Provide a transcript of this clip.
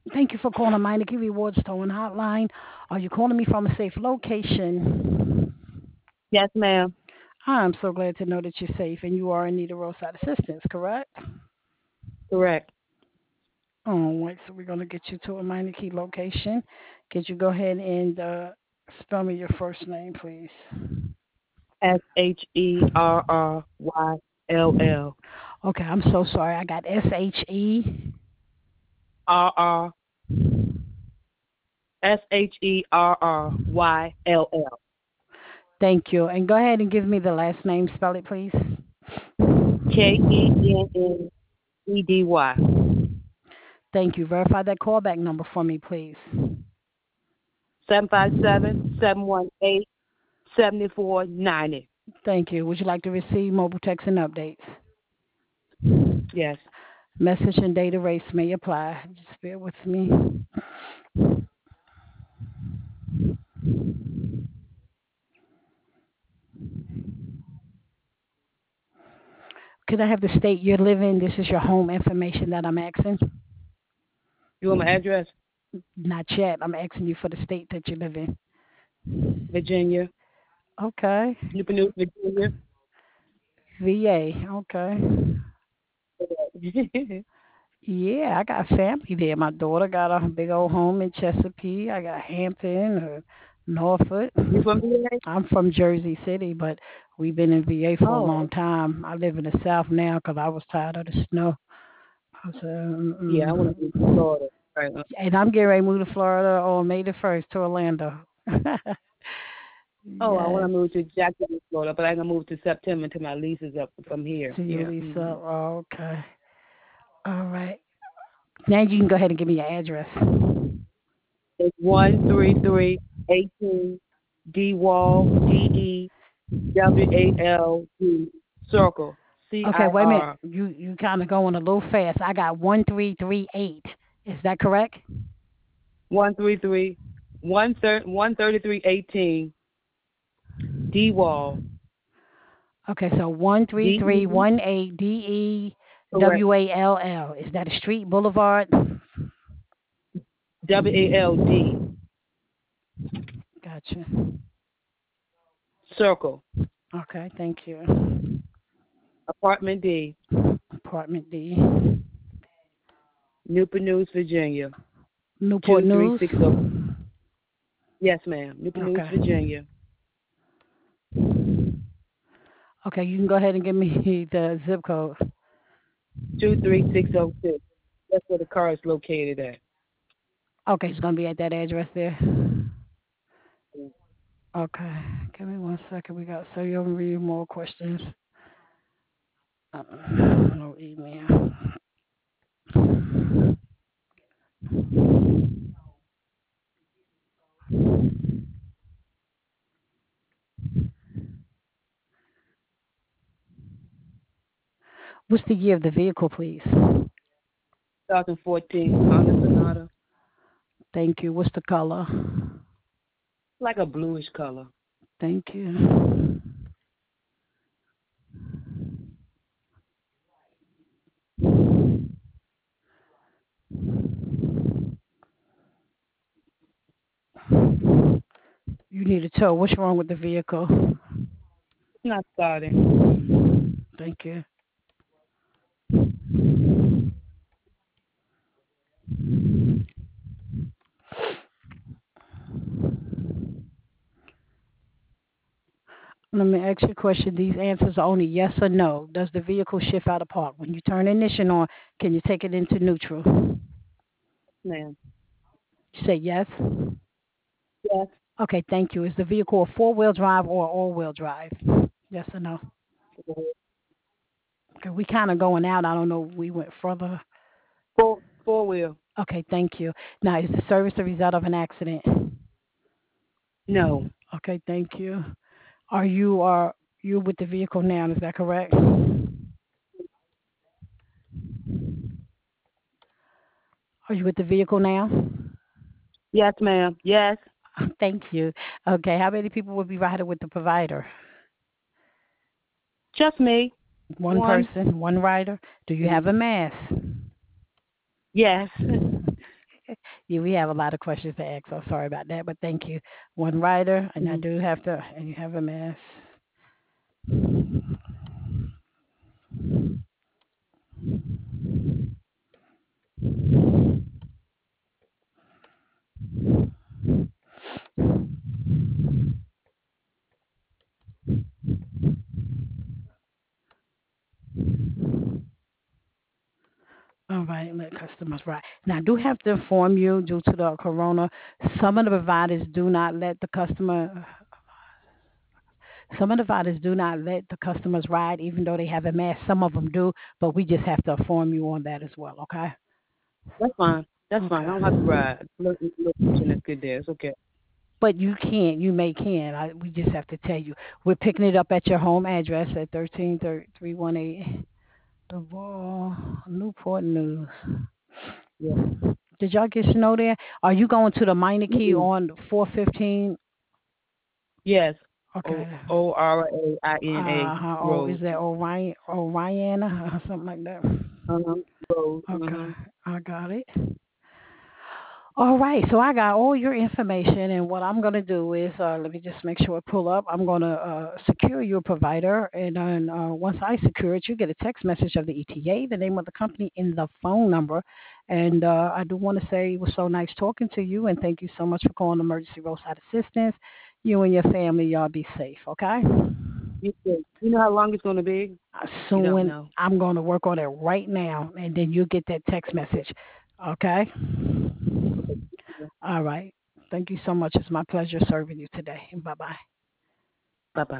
Thank you for calling Meineke Rewards Towing Hotline. Are you calling me from a safe location? Yes, ma'am. I'm so glad to know that you're safe and you are in need of roadside assistance, correct? Correct. All right, so we're going to get you to a Meineke location. Could you go ahead and spell me your first name, please? Sherryll. Okay, I'm so sorry. I got SHE. R Sherryll. Thank you. And go ahead and give me the last name. Spell it, please. KENNEDY. Thank you. Verify that callback number for me, please. 757-718-7490. Thank you. Would you like to receive mobile text and updates? Yes. Message and data rates may apply. Just bear with me. Could I have the state you live in? This is your home information that I'm asking. You want my address? Not yet. I'm asking you for the state that you live in. Virginia. Okay. Newport News, Virginia. VA. Okay. Yeah, I got family there. My daughter got a big old home in Chesapeake. I got Hampton, Norfolk. You from VA? I'm from Jersey City, but we've been in VA for a Oh, long time. I live in the South now because I was tired of the snow. I said, yeah, I want to move to Florida. Right. and I'm getting ready to move to Florida on May the 1st to Orlando. Oh, I want Yes, to move to Jacksonville, Florida, but I can move to September until my lease is up from here. to you, Yeah. Lisa. Oh, okay. All right. Now you can go ahead and give me your address. It's 13318 D Wall, DEWALD Circle, Okay, wait a minute. CIR. You kind of going a little fast. I got 1338. Is that correct? 133 13318 D Wall, Okay, so one three three DE. one eight D E Correct. W A L L. Is that a street, boulevard? WALD Gotcha. Circle, Okay, thank you. Apartment D, Apartment D. Newport News, Virginia, Newport News. 23606. Yes, ma'am. Newport News, Okay. Virginia, Okay, you can go ahead and give me the zip code. 23606. That's where the car is located at. Okay, it's gonna be at that address there. Okay, give me 1 second. We got so you'll read more questions. No email. What's the year of the vehicle, please? 2014 Honda Sonata. Thank you. What's the color? Like a bluish color. Thank you. You need a tow. What's wrong with the vehicle? It's not starting. Thank you. Let me ask you a question. These answers are only yes or no. Does the vehicle shift out of park? When you turn ignition on, can you take it into neutral? Ma'am. You say yes. Yes. Okay, thank you. Is the vehicle a four-wheel drive or all-wheel drive? Yes or no? Okay, we kind of going out. I don't know. We went further. Four wheel. Okay, thank you. Now, is the service the result of an accident? No. Okay, thank you. Are you with the vehicle now? Is that correct? Are you with the vehicle now? Yes, ma'am. Yes. Thank you. Okay, how many people will be riding with the provider? Just me. One One. person, one rider. Do you have a mask? Yes. Yeah, we have a lot of questions to ask, so sorry about that, but thank you. One writer, and I Mm-hmm. do have to, and you have a mess. All right, let customers write. Now, I do have to inform you, due to the corona, some of the providers do not let the customer. Some of the providers do not let the customers ride, even though they have a mask. Some of them do, but we just have to inform you on that as well. Okay. That's fine. That's fine. I don't have to Okay. ride. Location is good there. It's okay. But you can't. You may can. We just have to tell you. We're picking it up at your home address at 13318 The Wall, Newport News. Yeah. Did y'all get snow there? Are you going to the Meineke Mm-mm. on 415? Yes. Okay. Oraina Oh, is Road. that Orion or something like that? Uh-huh. Road. Okay, Uh-huh. I got it. All right, so I got all your information, and what I'm going to do is, let me just make sure I pull up. I'm going to secure your provider, and then once I secure it, you get a text message of the ETA, the name of the company, and the phone number. And I do want to say it was so nice talking to you, and thank you so much for calling Emergency Roadside Assistance. You and your family, y'all be safe, okay? You know how long it's gonna be? You don't Soon, know. I'm going to work on it right now, and then you get that text message, okay? Okay. All right. Thank you so much. It's my pleasure serving you today. Bye bye. Bye bye.